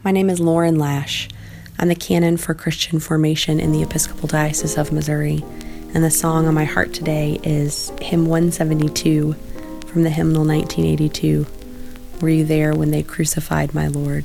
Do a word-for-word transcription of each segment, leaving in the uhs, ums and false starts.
My name is Lauren Lash. I'm the canon for Christian formation in the Episcopal Diocese of Missouri, and the song on my heart today is hymn one seventy-two from the hymnal nineteen eighty-two, Were You There When They Crucified My Lord?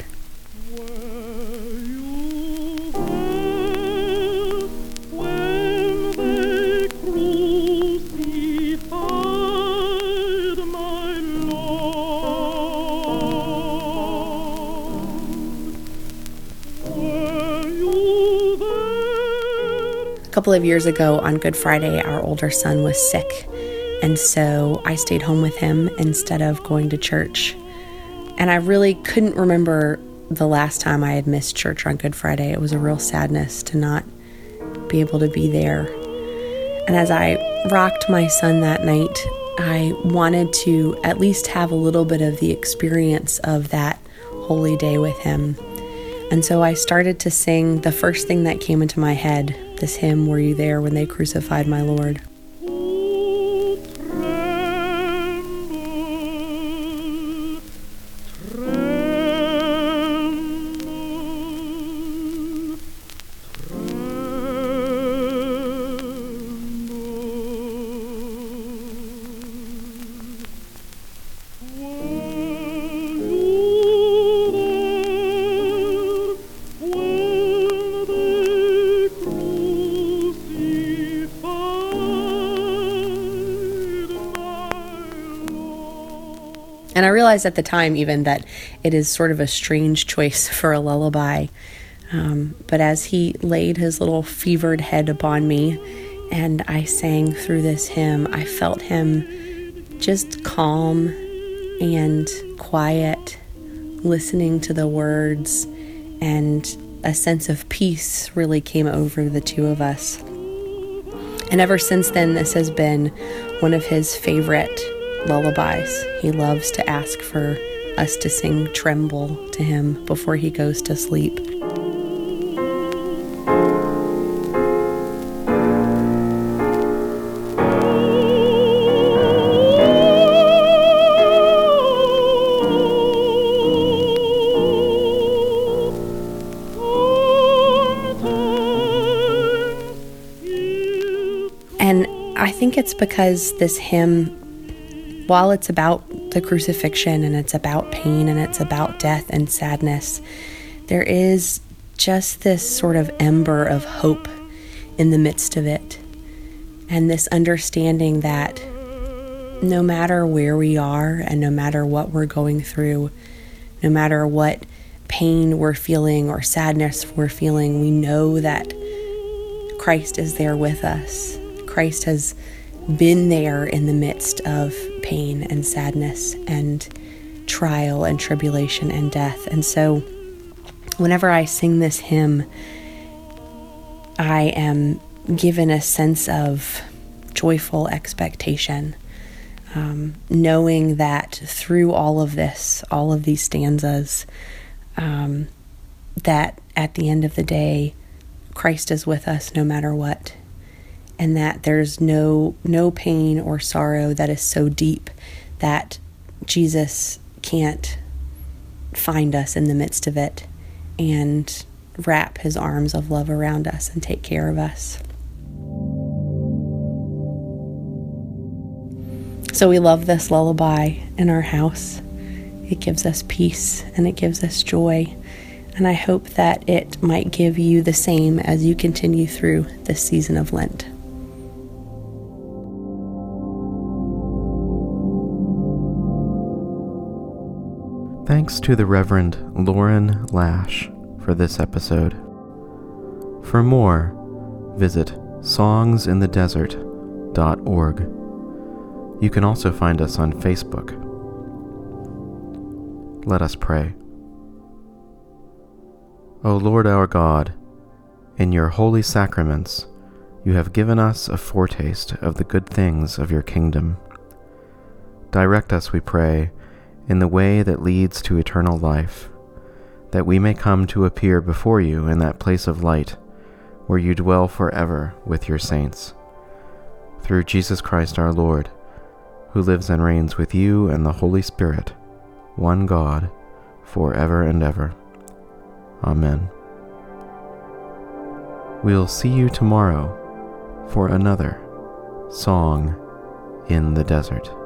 A couple of years ago on Good Friday, our older son was sick, and so I stayed home with him instead of going to church. And I really couldn't remember the last time I had missed church on Good Friday. It was a real sadness to not be able to be there. And as I rocked my son that night, I wanted to at least have a little bit of the experience of that holy day with him. And so I started to sing the first thing that came into my head, this hymn, Were You There When They Crucified My Lord? And I realized at the time even that it is sort of a strange choice for a lullaby. Um, but as he laid his little fevered head upon me and I sang through this hymn, I felt him just calm and quiet, listening to the words, and a sense of peace really came over the two of us. And ever since then, this has been one of his favorite lullabies. He loves to ask for us to sing Tremble to him before he goes to sleep. And I think it's because this hymn, while it's about the crucifixion and it's about pain and it's about death and sadness, there is just this sort of ember of hope in the midst of it. And this understanding that no matter where we are and no matter what we're going through, no matter what pain we're feeling or sadness we're feeling, we know that Christ is there with us. Christ has been there in the midst of pain and sadness and trial and tribulation and death. And so whenever I sing this hymn, I am given a sense of joyful expectation, um, knowing that through all of this, all of these stanzas, um, that at the end of the day, Christ is with us no matter what. And that there's no no pain or sorrow that is so deep that Jesus can't find us in the midst of it and wrap his arms of love around us and take care of us. So we love this lullaby in our house. It gives us peace and it gives us joy. And I hope that it might give you the same as you continue through this season of Lent. Thanks to the Reverend Lauren Lash for this episode. For more, visit songs in the desert dot org. You can also find us on Facebook. Let us pray. O Lord our God, in your holy sacraments, you have given us a foretaste of the good things of your kingdom. Direct us, we pray, in the way that leads to eternal life, that we may come to appear before you in that place of light where you dwell forever with your saints. Through Jesus Christ our Lord, who lives and reigns with you and the Holy Spirit, one God, forever and ever. Amen. We'll see you tomorrow for another Song in the Desert.